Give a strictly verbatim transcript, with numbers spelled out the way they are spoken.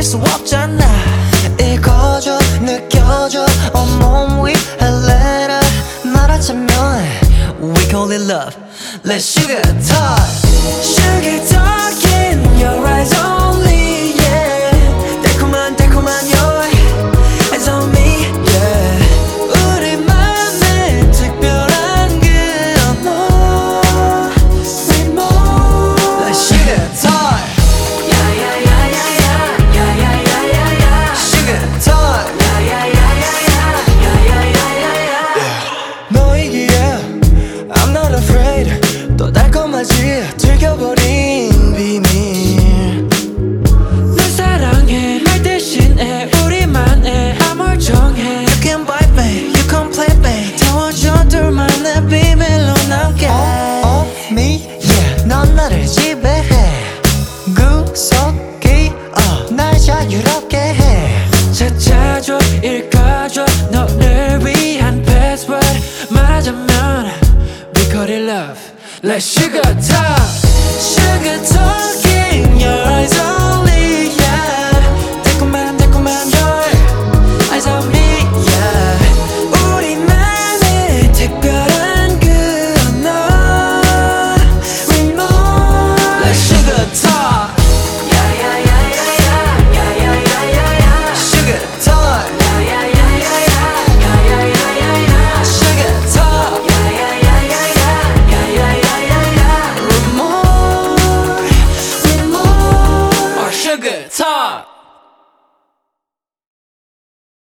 수 없잖아. 읽어줘 느껴줘 온몸 위 헬레라 말하자면 We call it love. Let's sugar talk. Sugar talk in your eyes only, yeah. 달콤한 달콤한 your eyes on me, yeah. 우리만의 특별한 그 언어 We more. Let's sugar talk. 야야야야야야야야야야야 Sugar talk. 야야야야야야야야야야 너이기에 I'm not afraid. 또 달콤하지 들켜버린 비밀. 널 사랑해 말 대신에 우리만의 암을 정해. You can bite me, you can play me. 태워줘 둘만의 비밀로 남게. Oh, oh, me, yeah. 넌 나를 지배해. 구석이 uh, 날 자유롭게 해. 찾아줘 읽어줘 너를 위한 password 말하자면 We call it love. Let's sugar talk. Sugar talk in your eyes only, yeah. 달콤한 달콤한 your eyes on me, yeah. 우리만의 특별한 그 언어 We more. Let's sugar talk. 야야야야야야야야야야 Sugar talk. 야야야야야야야야야야 Sugar talk. 야야야야야야야야야야 We more, we more. Our sugar talk.